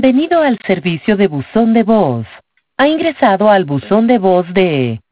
Bienvenido al servicio de buzón de voz. Ha ingresado al buzón de voz de